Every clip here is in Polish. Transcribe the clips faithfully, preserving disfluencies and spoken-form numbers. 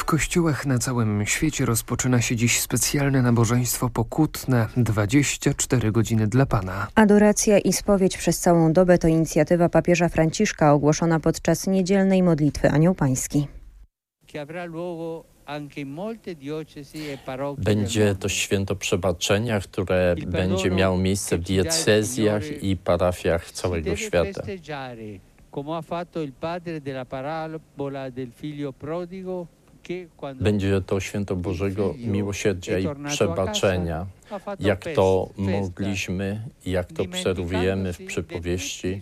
kościołach na całym świecie rozpoczyna się dziś specjalne nabożeństwo pokutne dwadzieścia cztery godziny dla Pana. Adoracja i spowiedź przez całą dobę to inicjatywa papieża Franciszka ogłoszona podczas niedzielnej modlitwy Anioł Pański. Będzie to święto przebaczenia, które będzie miało miejsce w diecezjach i parafiach całego świata. Będzie to święto Bożego miłosierdzia i przebaczenia, jak to mogliśmy i jak to obserwujemy w przypowieści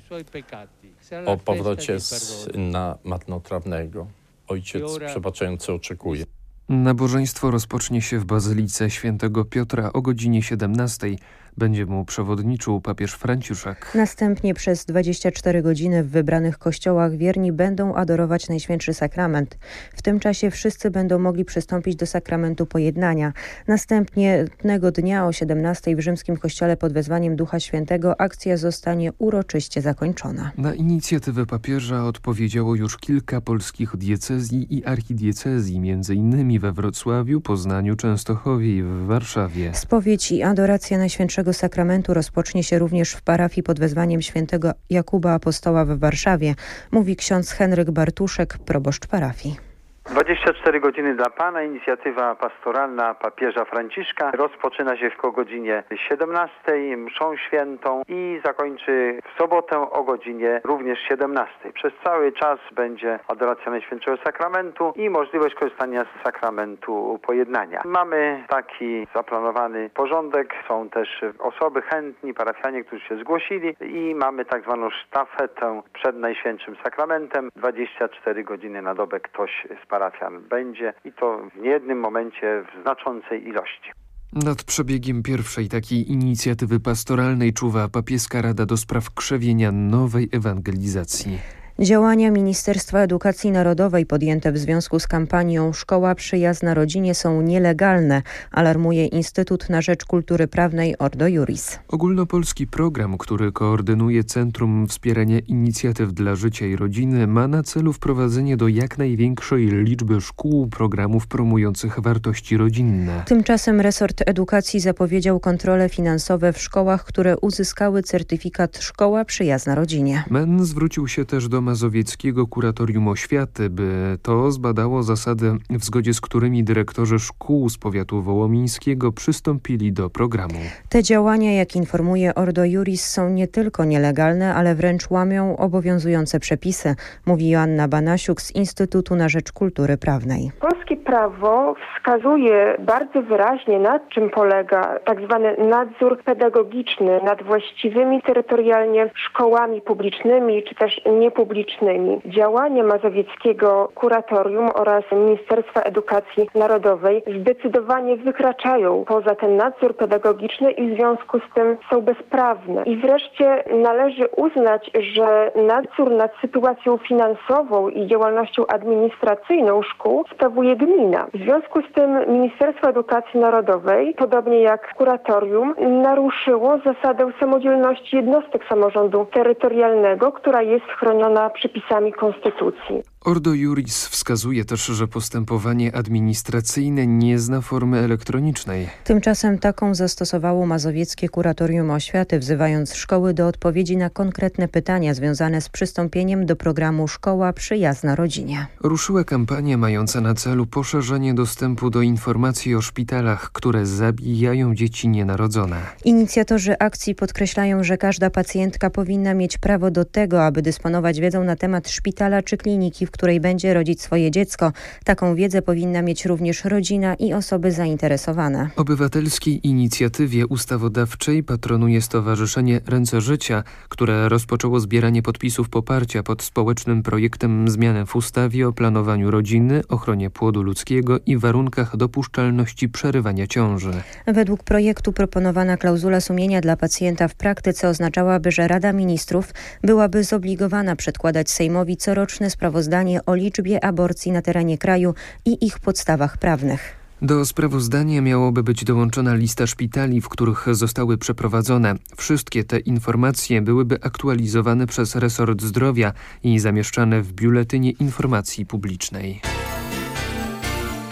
o powrocie syna marnotrawnego. Ojciec przebaczający oczekuje. Nabożeństwo rozpocznie się w Bazylice Świętego Piotra o godzinie siedemnastej. Będzie mu przewodniczył papież Franciszek. Następnie przez dwadzieścia cztery godziny w wybranych kościołach wierni będą adorować Najświętszy Sakrament. W tym czasie wszyscy będą mogli przystąpić do sakramentu pojednania. Następnego dnia o siedemnastej w rzymskim kościele pod wezwaniem Ducha Świętego akcja zostanie uroczyście zakończona. Na inicjatywę papieża odpowiedziało już kilka polskich diecezji i archidiecezji, między innymi we Wrocławiu, Poznaniu, Częstochowie i w Warszawie. Spowiedź i adoracja Najświętszego Sakramentu rozpocznie się również w parafii pod wezwaniem świętego Jakuba Apostoła w Warszawie, mówi ksiądz Henryk Bartuszek, proboszcz parafii. dwadzieścia cztery godziny dla Pana, inicjatywa pastoralna papieża Franciszka rozpoczyna się w godzinie siedemnastej mszą świętą i zakończy w sobotę o godzinie również siedemnastej. Przez cały czas będzie adoracja Najświętszego Sakramentu i możliwość korzystania z sakramentu pojednania. Mamy taki zaplanowany porządek, są też osoby chętni, parafianie, którzy się zgłosili i mamy tak zwaną sztafetę przed Najświętszym Sakramentem. dwadzieścia cztery godziny na dobę ktoś z parafian będzie i to w niejednym momencie w znaczącej ilości. Nad przebiegiem pierwszej takiej inicjatywy pastoralnej czuwa Papieska Rada do Spraw Krzewienia Nowej Ewangelizacji. Działania Ministerstwa Edukacji Narodowej podjęte w związku z kampanią Szkoła Przyjazna Rodzinie są nielegalne, alarmuje Instytut na Rzecz Kultury Prawnej Ordo Iuris. Ogólnopolski program, który koordynuje Centrum Wspierania Inicjatyw dla Życia i Rodziny, ma na celu wprowadzenie do jak największej liczby szkół programów promujących wartości rodzinne. Tymczasem resort edukacji zapowiedział kontrole finansowe w szkołach, które uzyskały certyfikat Szkoła Przyjazna Rodzinie. M E N zwrócił się też do Mazowieckiego Kuratorium Oświaty, by to zbadało zasady, w zgodzie z którymi dyrektorzy szkół z powiatu wołomińskiego przystąpili do programu. Te działania, jak informuje Ordo Iuris, są nie tylko nielegalne, ale wręcz łamią obowiązujące przepisy, mówi Joanna Banasiuk z Instytutu na Rzecz Kultury Prawnej. Polskie prawo wskazuje bardzo wyraźnie, nad czym polega tak zwany nadzór pedagogiczny nad właściwymi terytorialnie szkołami publicznymi czy też niepublicznymi. Działania Mazowieckiego Kuratorium oraz Ministerstwa Edukacji Narodowej zdecydowanie wykraczają poza ten nadzór pedagogiczny i w związku z tym są bezprawne. I wreszcie należy uznać, że nadzór nad sytuacją finansową i działalnością administracyjną szkół sprawuje gmina. W związku z tym Ministerstwo Edukacji Narodowej, podobnie jak kuratorium, naruszyło zasadę samodzielności jednostek samorządu terytorialnego, która jest chroniona przepisami Konstytucji. Ordo Iuris wskazuje też, że postępowanie administracyjne nie zna formy elektronicznej. Tymczasem taką zastosowało Mazowieckie Kuratorium Oświaty, wzywając szkoły do odpowiedzi na konkretne pytania związane z przystąpieniem do programu Szkoła Przyjazna Rodzinie. Ruszyła kampania mająca na celu poszerzenie dostępu do informacji o szpitalach, które zabijają dzieci nienarodzone. Inicjatorzy akcji podkreślają, że każda pacjentka powinna mieć prawo do tego, aby dysponować wiedzą na temat szpitala czy kliniki, w której będzie rodzić swoje dziecko. Taką wiedzę powinna mieć również rodzina i osoby zainteresowane. Obywatelskiej inicjatywie ustawodawczej patronuje Stowarzyszenie Ręce Życia, które rozpoczęło zbieranie podpisów poparcia pod społecznym projektem zmiany w ustawie o planowaniu rodziny, ochronie płodu ludzkiego i warunkach dopuszczalności przerywania ciąży. Według projektu proponowana klauzula sumienia dla pacjenta w praktyce oznaczałaby, że Rada Ministrów byłaby zobligowana przedkładać Sejmowi coroczne sprawozdanie o liczbie aborcji na terenie kraju i ich podstawach prawnych. Do sprawozdania miałoby być dołączona lista szpitali, w których zostały przeprowadzone. Wszystkie te informacje byłyby aktualizowane przez resort zdrowia i zamieszczane w Biuletynie Informacji Publicznej.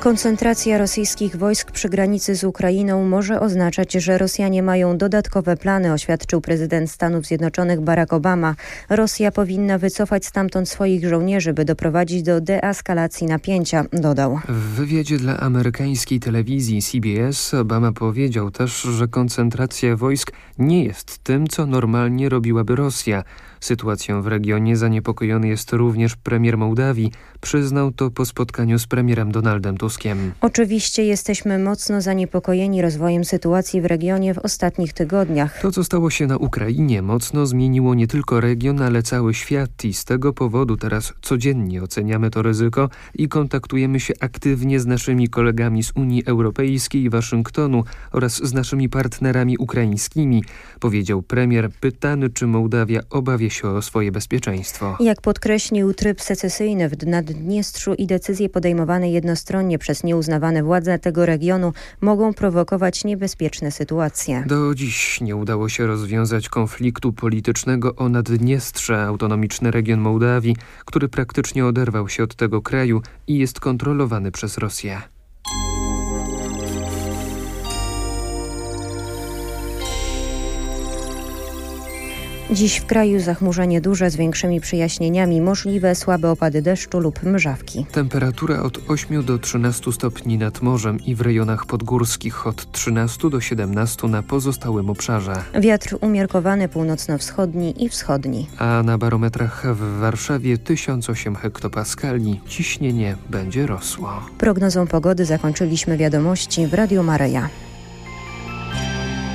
Koncentracja rosyjskich wojsk przy granicy z Ukrainą może oznaczać, że Rosjanie mają dodatkowe plany, oświadczył prezydent Stanów Zjednoczonych Barack Obama. Rosja powinna wycofać stamtąd swoich żołnierzy, by doprowadzić do deeskalacji napięcia, dodał. W wywiadzie dla amerykańskiej telewizji C B S Obama powiedział też, że koncentracja wojsk nie jest tym, co normalnie robiłaby Rosja. Sytuacją w regionie zaniepokojony jest również premier Mołdawii. Przyznał to po spotkaniu z premierem Donaldem Tuskiem. Oczywiście jesteśmy mocno zaniepokojeni rozwojem sytuacji w regionie w ostatnich tygodniach. To, co stało się na Ukrainie, mocno zmieniło nie tylko region, ale cały świat i z tego powodu teraz codziennie oceniamy to ryzyko i kontaktujemy się aktywnie z naszymi kolegami z Unii Europejskiej i Waszyngtonu oraz z naszymi partnerami ukraińskimi, powiedział premier, pytany, czy Mołdawia obawia się o swoje bezpieczeństwo. Jak podkreślił, tryb secesyjny w Naddniestrzu i decyzje podejmowane jednostronnie przez nieuznawane władze tego regionu mogą prowokować niebezpieczne sytuacje. Do dziś nie udało się rozwiązać konfliktu politycznego o Naddniestrze, autonomiczny region Mołdawii, który praktycznie oderwał się od tego kraju i jest kontrolowany przez Rosję. Dziś w kraju zachmurzenie duże z większymi przejaśnieniami, możliwe słabe opady deszczu lub mrzawki. Temperatura od ośmiu do trzynastu stopni nad morzem i w rejonach podgórskich, od trzynastu do siedemnastu na pozostałym obszarze. Wiatr umiarkowany północno-wschodni i wschodni. A na barometrach w Warszawie tysiąc osiem hektopaskali. Ciśnienie będzie rosło. Prognozą pogody zakończyliśmy wiadomości w Radiu Maryja.